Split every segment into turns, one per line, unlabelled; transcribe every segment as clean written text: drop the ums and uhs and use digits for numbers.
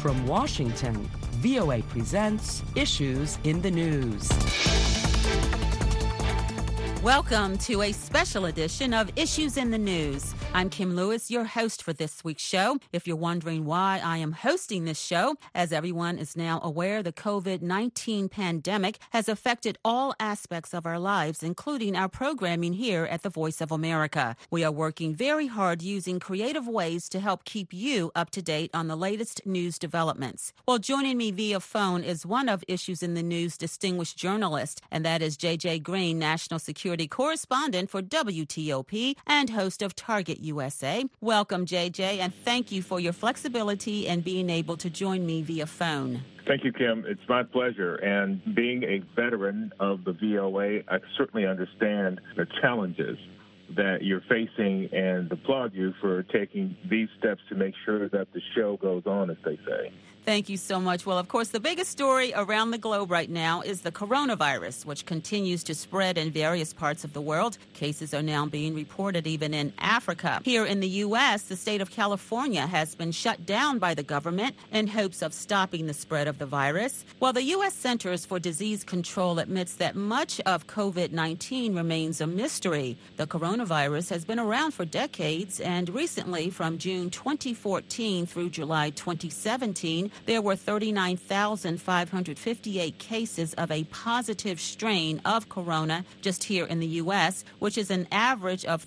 From Washington, VOA presents Issues in the News.
Welcome to a special edition of Issues in the News. I'm Kim Lewis, your host for this week's show. If you're wondering why I am hosting this show, as everyone is now aware, the COVID-19 pandemic has affected all aspects of our lives, including our programming here at the Voice of America. We are working very hard using creative ways to help keep you up to date on the latest news developments. Well, joining me via phone is one of Issues in the News' distinguished journalists, and that is J.J. Green, National Security Correspondent for WTOP and host of Target USA. Welcome, JJ, and thank you for your flexibility and being able to join me via phone.
Thank you, Kim. It's my pleasure. And being a veteran of the VOA, I certainly understand the challenges that you're facing and applaud you for taking these steps to make sure that the show goes on, as they say.
Thank you so much. Well, of course, the biggest story around the globe right now is the coronavirus, which continues to spread in various parts of the world. Cases are now being reported even in Africa. Here in the U.S., the state of California has been shut down by the government in hopes of stopping the spread of the virus. While the U.S. Centers for Disease Control admits that much of COVID-19 remains a mystery, the coronavirus has been around for decades, and recently, from June 2014 through July 2017, there were 39,558 cases of a positive strain of corona just here in the U.S., which is an average of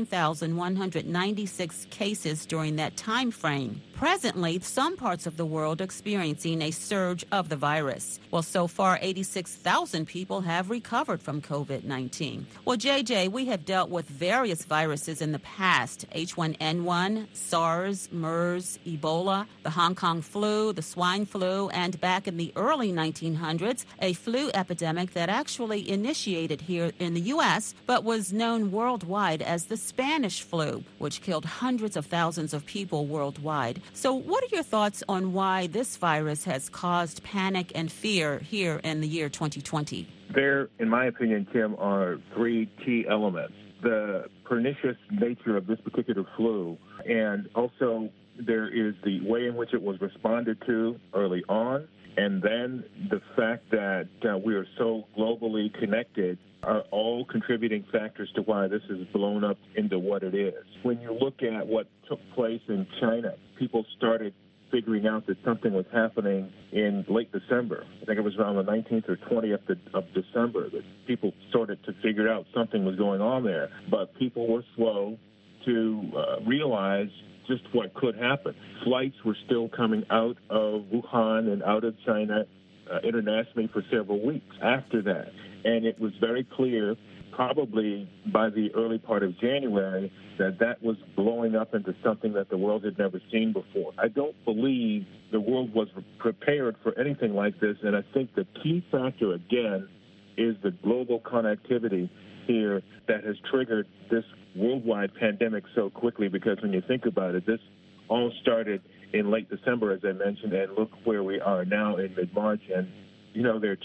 13,196 cases during that time frame. Presently, some parts of the world are experiencing a surge of the virus. Well, so far, 86,000 people have recovered from COVID-19. Well, JJ, we have dealt with various viruses in the past: H1N1, SARS, MERS, Ebola, the Hong Kong flu, the swine flu, and back in the early 1900s, a flu epidemic that actually initiated here in the U.S., but was known worldwide as the Spanish flu, which killed hundreds of thousands of people worldwide. So what are your thoughts on why this virus has caused panic and fear here in the year 2020?
There, in my opinion, Kim, are three key elements: the pernicious nature of this particular flu, and also there is the way in which it was responded to early on, and then the fact that we are so globally connected are all contributing factors to why this has blown up into what it is. When you look at what took place in China, people started figuring out that something was happening in late December. I think it was around the 19th or 20th of December that people started to figure out something was going on there. But people were slow to realize just what could happen. Flights were still coming out of Wuhan and out of China internationally for several weeks after that. And it was very clear, probably by the early part of January, that was blowing up into something that the world had never seen before. I don't believe the world was prepared for anything like this, and I think the key factor, again, is the global connectivity here that has triggered this worldwide pandemic so quickly, because when you think about it, this all started in late December, as I mentioned, and look where we are now in mid-March, and, you know, there are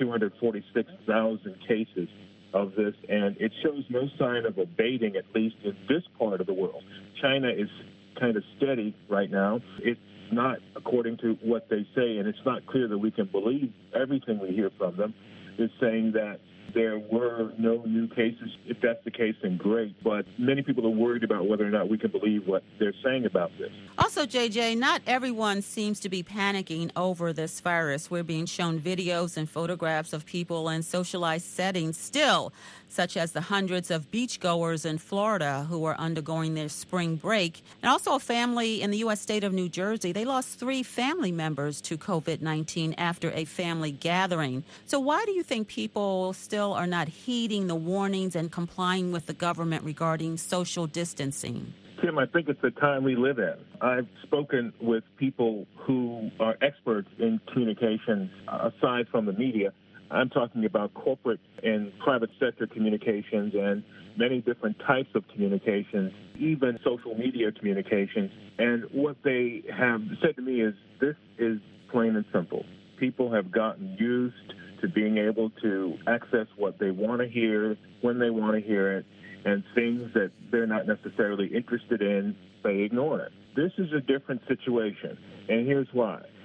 246,000 cases of this, and it shows no sign of abating, at least in this part of the world. China is kind of steady right now. It's not according to what they say, and it's not clear that we can believe everything we hear from them. Is saying that there were no new cases. If that's the case, then great. But many people are worried about whether or not we can believe what they're saying about this.
Also, JJ, not everyone seems to be panicking over this virus. We're being shown videos and photographs of people in socialized settings still, such as the hundreds of beachgoers in Florida who are undergoing their spring break. And also a family in the U.S. state of New Jersey, they lost 3 family members to COVID-19 after a family gathering. So why do you think people still are not heeding the warnings and complying with the government regarding social distancing?
Tim, I think it's the time we live in. I've spoken with people who are experts in communications aside from the media. I'm talking about corporate and private sector communications and many different types of communications, even social media communications. And what they have said to me is this is plain and simple. People have gotten used to being able to access what they want to hear, when they want to hear it, and things that they're not necessarily interested in, they ignore it. This is a different situation, and here's why.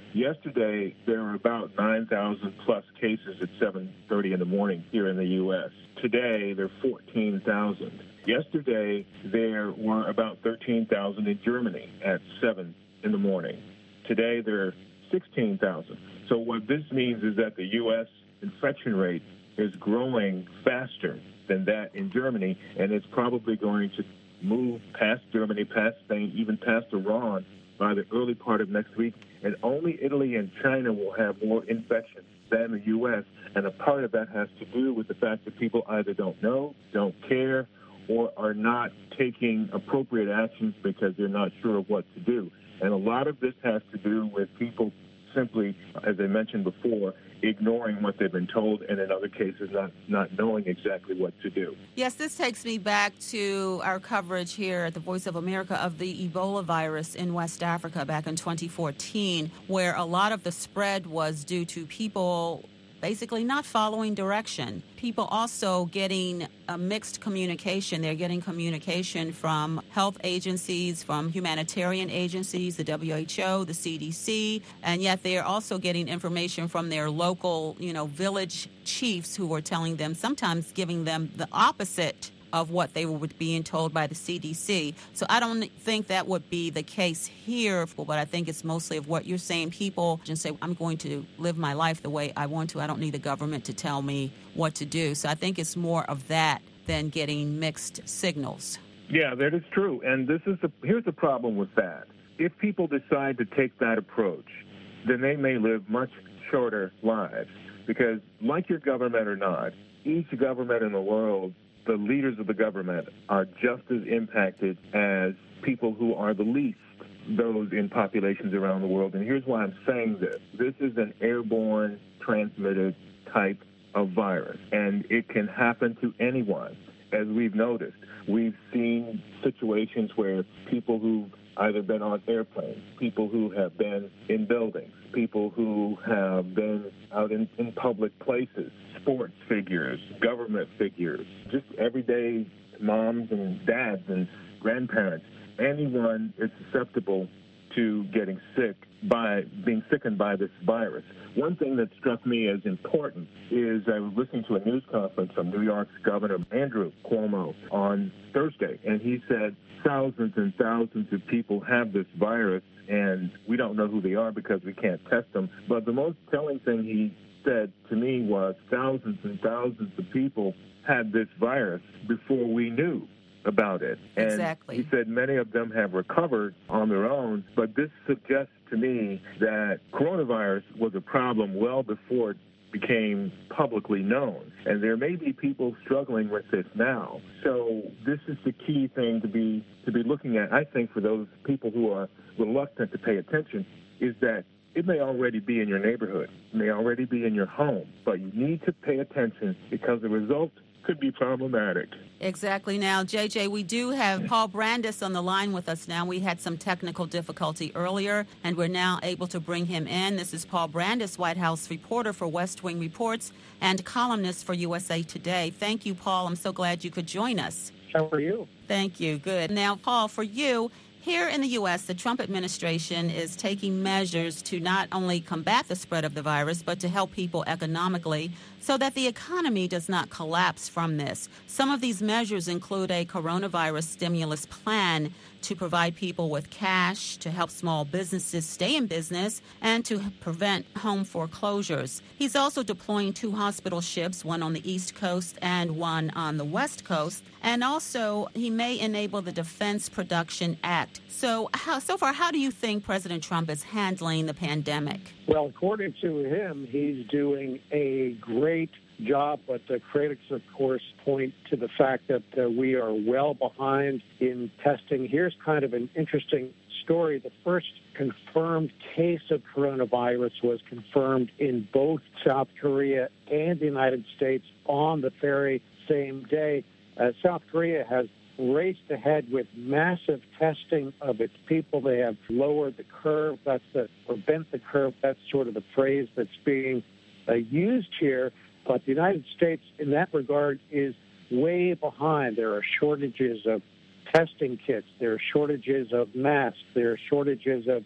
Yesterday, there were about 9,000 plus cases at 7:30 in the morning here in the U.S. Today, there are 14,000. Yesterday, there were about 13,000 in Germany at 7 in the morning. Today, there are 16,000. So what this means is that the U.S. infection rate is growing faster than that in Germany, and it's probably going to move past Germany, past Spain, even past Iran by the early part of next week. And only Italy and China will have more infections than the U.S., and a part of that has to do with the fact that people either don't know, don't care, or are not taking appropriate actions because they're not sure of what to do. And a lot of this has to do with people simply, as I mentioned before, ignoring what they've been told, and in other cases not knowing exactly what to do.
Yes, this takes me back to our coverage here at the Voice of America of the Ebola virus in West Africa back in 2014, where a lot of the spread was due to people basically not following direction. People also getting a mixed communication. They're getting communication from health agencies, from humanitarian agencies, the WHO, the CDC, and yet they're also getting information from their local, village chiefs who are telling them, sometimes giving them the opposite of what they were being told by the CDC. So I don't think that would be the case here, but I think it's mostly of what you're saying. People just say, I'm going to live my life the way I want to. I don't need the government to tell me what to do. So I think it's more of that than getting mixed signals.
Yeah, that is true. And here's the problem with that. If people decide to take that approach, then they may live much shorter lives. Because like your government or not, each government in the world, the leaders of the government are just as impacted as people who are the least, those in populations around the world. And here's why I'm saying this. This is an airborne transmitted type of virus, and it can happen to anyone. As we've noticed, we've seen situations where people who've either been on airplanes, people who have been in buildings, people who have been out in public places, sports figures, government figures, just everyday moms and dads and grandparents. Anyone is susceptible to getting sick by being sickened by this virus. One thing that struck me as important is I was listening to a news conference from New York's Governor Andrew Cuomo on Thursday, and he said thousands and thousands of people have this virus, and we don't know who they are because we can't test them. But the most telling thing he said to me was thousands and thousands of people had this virus before we knew about it. And
exactly.
He said many of them have recovered on their own, but this suggests to me that coronavirus was a problem well before it became publicly known. And there may be people struggling with this now. So this is the key thing to be looking at, I think, for those people who are reluctant to pay attention, is that it may already be in your neighborhood, it may already be in your home, but you need to pay attention because the result could be problematic.
Exactly. Now, JJ, we do have Paul Brandus on the line with us now. We had some technical difficulty earlier, and we're now able to bring him in. This is Paul Brandus, White House reporter for West Wing Reports and columnist for USA Today. Thank you, Paul. I'm so glad you could join us.
How are you?
Thank you. Good. Now, Paul, for you, here in the U.S., the Trump administration is taking measures to not only combat the spread of the virus, but to help people economically so that the economy does not collapse from this. Some of these measures include a coronavirus stimulus plan to provide people with cash, to help small businesses stay in business, and to prevent home foreclosures. He's also deploying 2 hospital ships, one on the East Coast and one on the West Coast. And also, he may enable the Defense Production Act. So far, how do you think President Trump is handling the pandemic?
Well, according to him, he's doing a great job, but the critics, of course, point to the fact that we are well behind in testing. Here's kind of an interesting story. The first confirmed case of coronavirus was confirmed in both South Korea and the United States on the very same day. South Korea has raced ahead with massive testing of its people. They have lowered the curve, or bent the curve. That's sort of the phrase that's being used here. But the United States, in that regard, is way behind. There are shortages of testing kits. There are shortages of masks. There are shortages of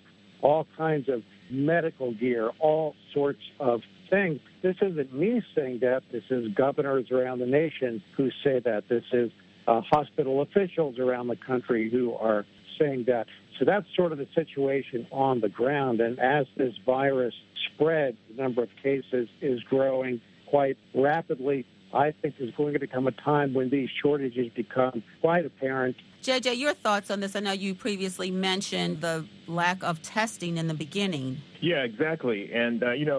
all kinds of medical gear, all sorts of things. This isn't me saying that. This is governors around the nation who say that. This is hospital officials around the country who are saying that. So that's sort of the situation on the ground. And as this virus spreads, the number of cases is growing quite rapidly. I think there's going to come a time when these shortages become quite apparent.
JJ, your thoughts on this? I know you previously mentioned the lack of testing in the beginning.
Yeah, exactly. And,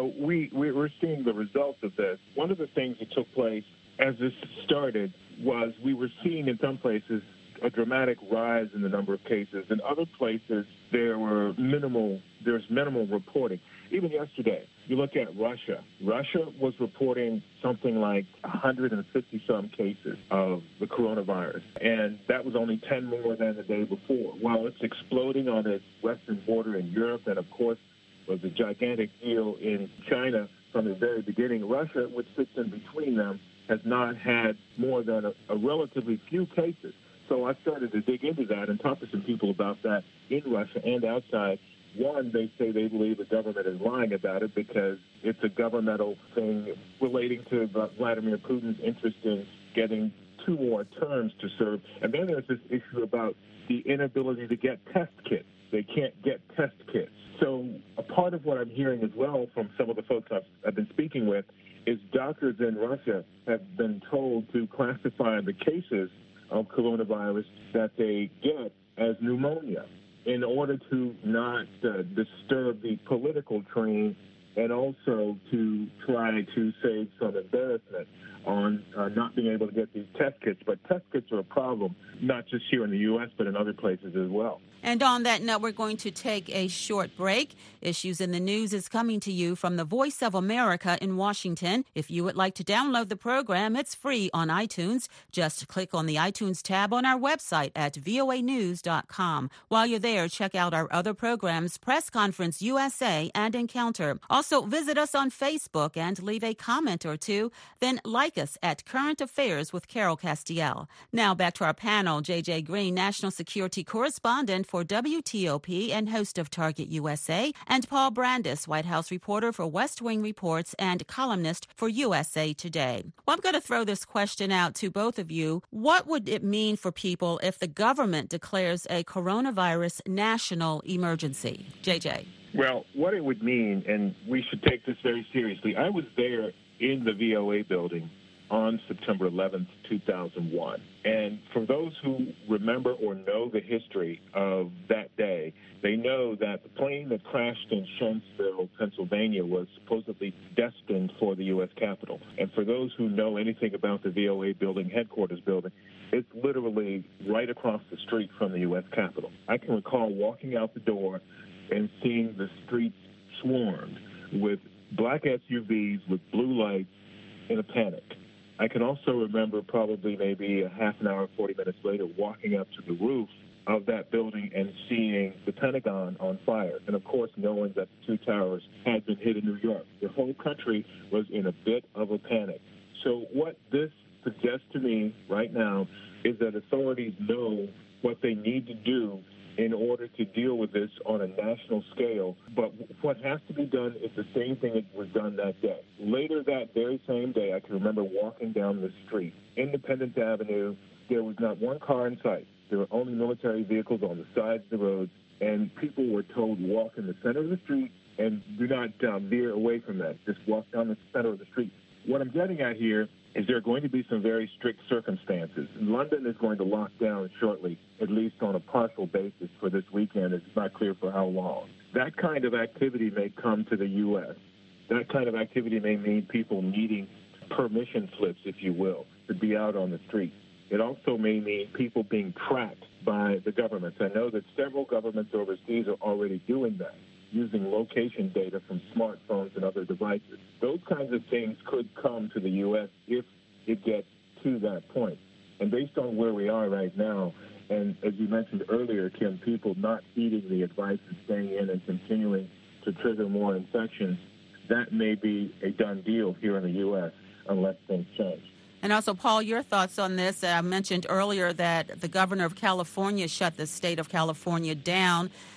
we're seeing the results of this. One of the things that took place as this started was we were seeing in some places a dramatic rise in the number of cases. In other places, there's minimal reporting. Even yesterday, you look at Russia. Russia was reporting something like 150-some cases of the coronavirus, and that was only 10 more than the day before. While it's exploding on its western border in Europe, and of course was a gigantic deal in China from the very beginning, Russia, which sits in between them, has not had more than a relatively few cases. So I started to dig into that and talk to some people about that in Russia and outside. One, they say they believe the government is lying about it because it's a governmental thing relating to Vladimir Putin's interest in getting 2 more terms to serve. And then there's this issue about the inability to get test kits. They can't get test kits. So a part of what I'm hearing as well from some of the folks I've been speaking with is doctors in Russia have been told to classify the cases of coronavirus that they get as pneumonia in order to not disturb the political train and also to try to save some embarrassment on not being able to get these test kits. But test kits are a problem, not just here in the U.S., but in other places as well.
And on that note, we're going to take a short break. Issues in the News is coming to you from the Voice of America in Washington. If you would like to download the program, it's free on iTunes. Just click on the iTunes tab on our website at voanews.com. While you're there, check out our other programs, Press Conference USA and Encounter. Also, visit us on Facebook and leave a comment or two. Then like us at Current Affairs with Carol Castiel. Now back to our panel, J.J. Green, National Security Correspondent for WTOP and host of Target USA, and Paul Brandis, White House reporter for West Wing Reports and columnist for USA Today. Well, I'm going to throw this question out to both of you. What would it mean for people if the government declares a coronavirus national emergency? JJ.
Well, what it would mean, and we should take this very seriously, I was there in the VOA building on September 11th, 2001. And for those who remember or know the history of that day, they know that the plane that crashed in Shanksville, Pennsylvania, was supposedly destined for the U.S. Capitol. And for those who know anything about the VOA building, headquarters building, it's literally right across the street from the U.S. Capitol. I can recall walking out the door and seeing the streets swarmed with black SUVs with blue lights in a panic. I can also remember probably maybe a half an hour, 40 minutes later, walking up to the roof of that building and seeing the Pentagon on fire. And, of course, knowing that the 2 towers had been hit in New York. The whole country was in a bit of a panic. So what this suggests to me right now is that authorities know what they need to do in order to deal with this on a national scale. But what has to be done is the same thing that was done that day. Later that very same day, I can remember walking down the street, Independence Avenue. There was not one car in sight. There were only military vehicles on the sides of the roads, and people were told walk in the center of the street and do not veer away from that. Just walk down the center of the street. What I'm getting at here is there are going to be some very strict circumstances. London is going to lock down shortly, at least on a partial basis for this weekend. It's not clear for how long. That kind of activity may come to the U.S. That kind of activity may mean people needing permission slips, if you will, to be out on the street. It also may mean people being tracked by the governments. I know that several governments overseas are already doing that, using location data from smartphones and other devices. Those kinds of things could come to the U.S. if it gets to that point. And based on where we are right now, and as you mentioned earlier, Kim, people not heeding the advice and staying in and continuing to trigger more infections, that may be a done deal here in the U.S. unless things change.
And also, Paul, your thoughts on this. I mentioned earlier that the governor of California shut the state of California down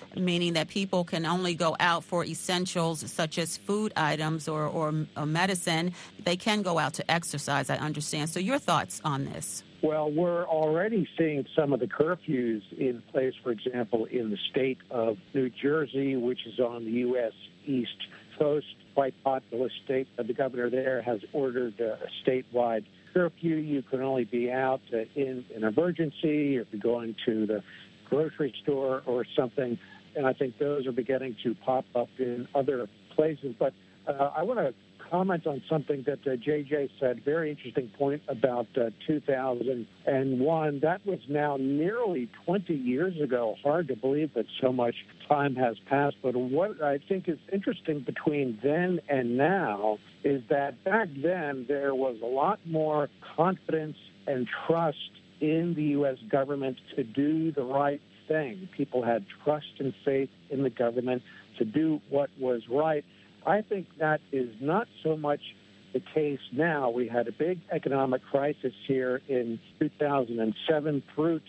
meaning that people can only go out for essentials such as food items or medicine. They can go out to exercise, I understand. So your thoughts on this?
Well, we're already seeing some of the curfews in place, for example, in the state of New Jersey, which is on the U.S. East Coast, quite populous state. The governor there has ordered a statewide curfew. You can only be out in an emergency if you're going to the grocery store or something. And I think those are beginning to pop up in other places. But I want to comment on something that JJ said, very interesting point about 2001. That was now nearly 20 years ago. Hard to believe that so much time has passed. But what I think is interesting between then and now is that back then there was a lot more confidence and trust in the U.S. government to do the right thing. People had trust and faith in the government to do what was right. I think that is not so much the case now. We had a big economic crisis here in 2007 through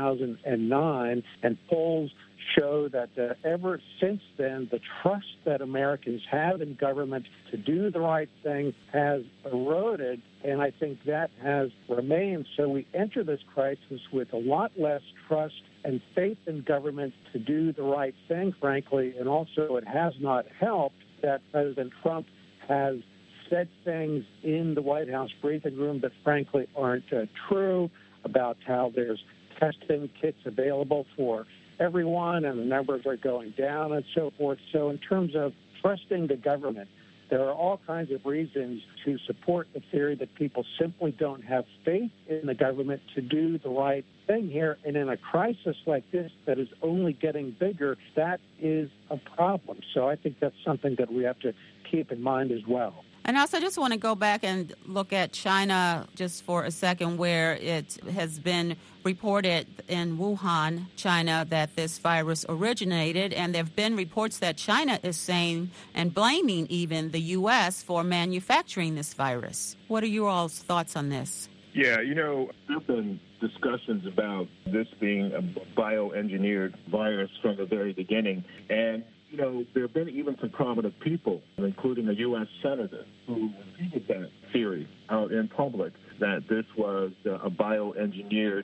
2009, and polls show that ever since then, the trust that Americans have in government to do the right thing has eroded, and I think that has remained. So we enter this crisis with a lot less trust and faith in government to do the right thing, frankly, and also it has not helped that President Trump has said things in the White House briefing room that frankly aren't true about how there's testing kits available for everyone and the numbers are going down and so forth. So in terms of trusting the government, there are all kinds of reasons to support the theory that people simply don't have faith in the government to do the right thing here. And in a crisis like this that is only getting bigger, that is a problem. So I think that's something that we have to keep in mind as well.
And also, I just want to go back and look at China just for a second, where it has been reported in Wuhan, China, that this virus originated. And there have been reports that China is saying and blaming even the U.S. for manufacturing this virus. What are your all's thoughts on this?
Yeah, there have been discussions about this being a bioengineered virus from the very beginning. And there have been even some prominent people, including a U.S. senator, who repeated that theory out in public, that this was a bioengineered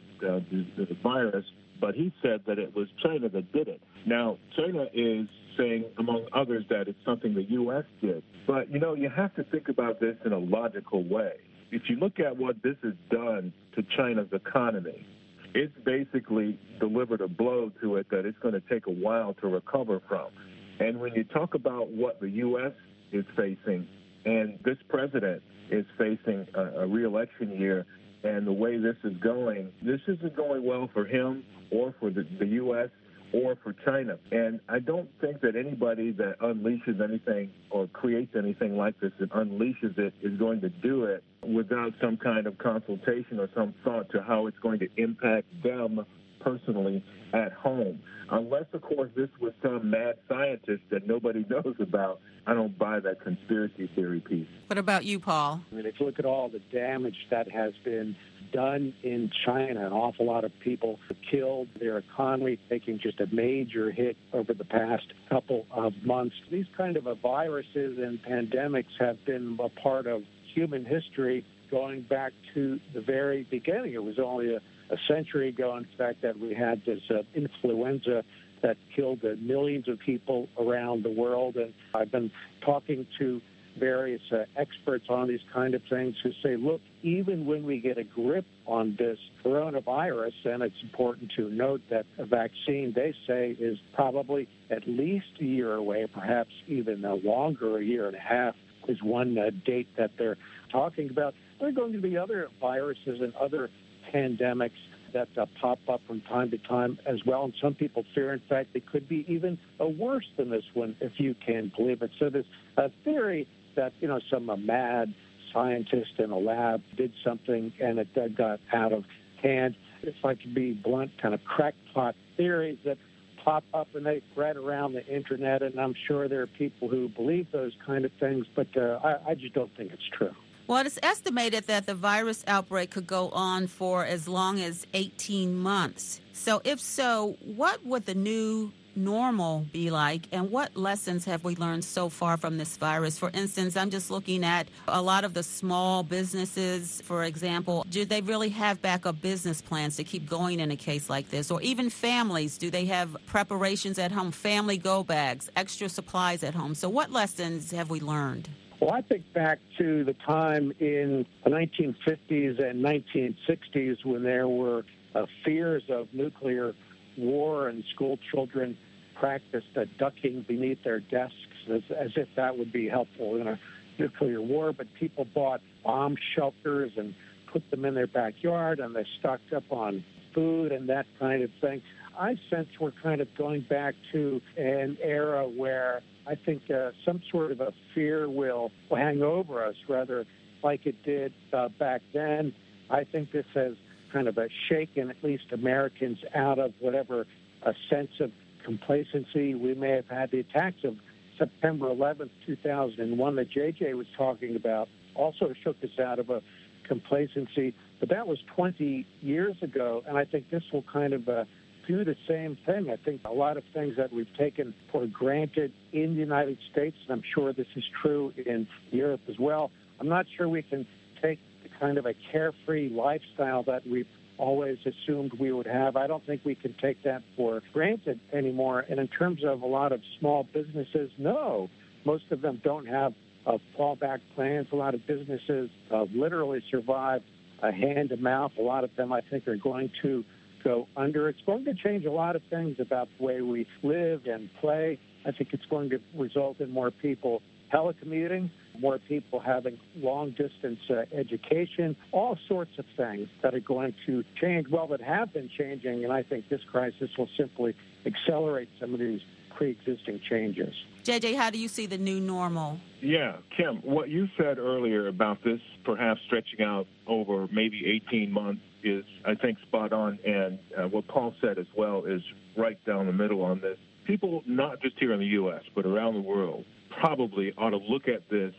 virus, but he said that it was China that did it. Now, China is saying, among others, that it's something the U.S. did. But, you have to think about this in a logical way. If you look at what this has done to China's economy, it's basically delivered a blow to it that it's going to take a while to recover from. And when you talk about what the U.S. is facing, and this president is facing a re-election year, and the way this is going, this isn't going well for him or for the U.S. or for China. And I don't think that anybody that unleashes anything or creates anything like this and unleashes it is going to do it without some kind of consultation or some thought to how it's going to impact them personally at home. Unless, of course, this was some mad scientist that nobody knows about, I don't buy that conspiracy theory piece.
What about you, Paul?
I mean, if you look at all the damage that has been done in China, an awful lot of people killed, their economy taking just a major hit over the past couple of months. These kind of viruses and pandemics have been a part of human history going back to the very beginning. It was only a century ago, in fact, that we had this influenza that killed millions of people around the world. And I've been talking to various experts on these kind of things who say, look, even when we get a grip on this coronavirus, and it's important to note that a vaccine, they say, is probably at least a year away, perhaps even longer, a year and a half is one date that they're talking about. There are going to be other viruses and other pandemics that pop up from time to time as well. And some people fear, in fact, they could be even worse than this one, if you can believe it. So there's a theory that, some mad scientist in a lab did something and it got out of hand. If I could be blunt, kind of crackpot theories that pop up and they spread around the internet. And I'm sure there are people who believe those kind of things, but I just don't think it's true.
Well, it's estimated that the virus outbreak could go on for as long as 18 months. So if so, what would the new normal be like, and what lessons have we learned so far from this virus? For instance, I'm just looking at a lot of the small businesses, for example. Do they really have backup business plans to keep going in a case like this? Or even families, do they have preparations at home, family go bags, extra supplies at home? So what lessons have we learned?
Well, I think back to the time in the 1950s and 1960s when there were fears of nuclear war, and school children practiced ducking beneath their desks as if that would be helpful in a nuclear war. But people bought bomb shelters and put them in their backyard, and they stocked up on food and that kind of thing. I sense we're kind of going back to an era where I think some sort of a fear will hang over us, rather like it did back then. I think this has kind of shaken at least Americans out of whatever a sense of complacency we may have had. The attacks of September 11th, 2001 that J.J. was talking about also shook us out of a complacency, but that was 20 years ago, and I think this will kind of do the same thing. I think a lot of things that we've taken for granted in the United States, and I'm sure this is true in Europe as well, I'm not sure we can take kind of a carefree lifestyle that we've always assumed we would have. I don't think we can take that for granted anymore. And in terms of a lot of small businesses, no, most of them don't have fallback plans. A lot of businesses literally survive hand to mouth. A lot of them, I think, are going to go under. It's going to change a lot of things about the way we live and play. I think it's going to result in more people telecommuting, more people having long-distance education, all sorts of things that are going to change, well, that have been changing, and I think this crisis will simply accelerate some of these pre-existing changes.
JJ, how do you see the new normal?
Yeah, Kim, what you said earlier about this perhaps stretching out over maybe 18 months is, I think, spot on, and what Paul said as well is right down the middle on this. People, not just here in the U.S., but around the world, probably ought to look at this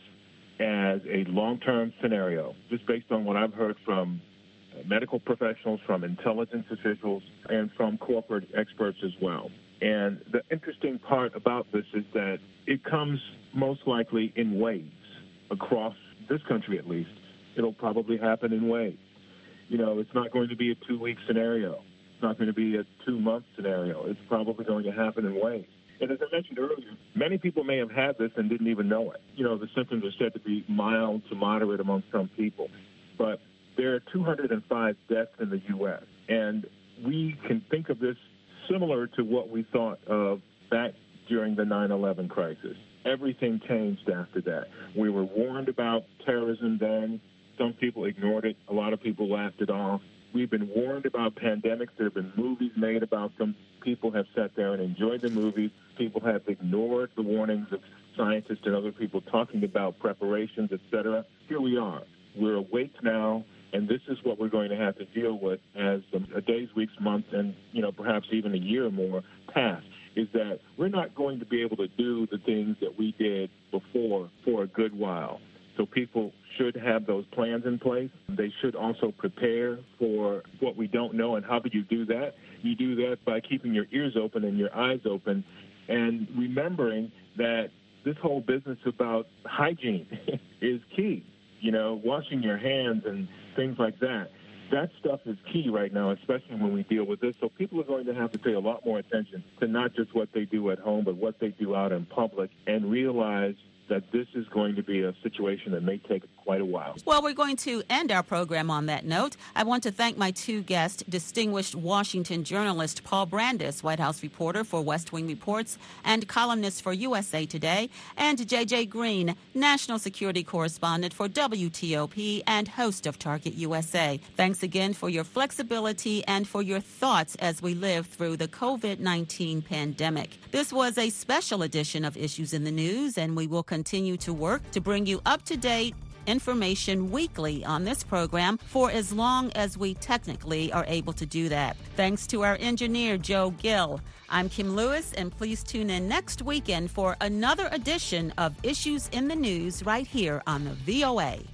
as a long-term scenario, just based on what I've heard from medical professionals, from intelligence officials, and from corporate experts as well. And the interesting part about this is that it comes most likely in waves across this country, at least. It'll probably happen in waves. You know, it's not going to be a 2-week scenario. It's not going to be a 2-month scenario. It's probably going to happen in waves. And as I mentioned earlier, many people may have had this and didn't even know it. You know, the symptoms are said to be mild to moderate among some people. But there are 205 deaths in the U.S., and we can think of this similar to what we thought of back during the 9/11 crisis. Everything changed after that. We were warned about terrorism then. Some people ignored it. A lot of people laughed it off. We've been warned about pandemics. There have been movies made about them. People have sat there and enjoyed the movies. People have ignored the warnings of scientists and other people talking about preparations, et cetera. Here we are. We're awake now, and this is what we're going to have to deal with as the days, weeks, months, and, you know, perhaps even a year or more pass, is that we're not going to be able to do the things that we did before for a good while. So people should have those plans in place. They should also prepare for what we don't know. And how do you do that? You do that by keeping your ears open and your eyes open and remembering that this whole business about hygiene is key. You know, washing your hands and things like that. That stuff is key right now, especially when we deal with this. So people are going to have to pay a lot more attention to not just what they do at home, but what they do out in public, and realize that this is going to be a situation that may take quite a while.
Well, we're going to end our program on that note. I want to thank my two guests, distinguished Washington journalist Paul Brandus, White House reporter for West Wing Reports and columnist for USA Today, and J.J. Green, national security correspondent for WTOP and host of Target USA. Thanks again for your flexibility and for your thoughts as we live through the COVID-19 pandemic. This was a special edition of Issues in the News, and we will continue to work to bring you up-to-date information weekly on this program for as long as we technically are able to do that. Thanks to our engineer, Joe Gill. I'm Kim Lewis, and please tune in next weekend for another edition of Issues in the News right here on the VOA.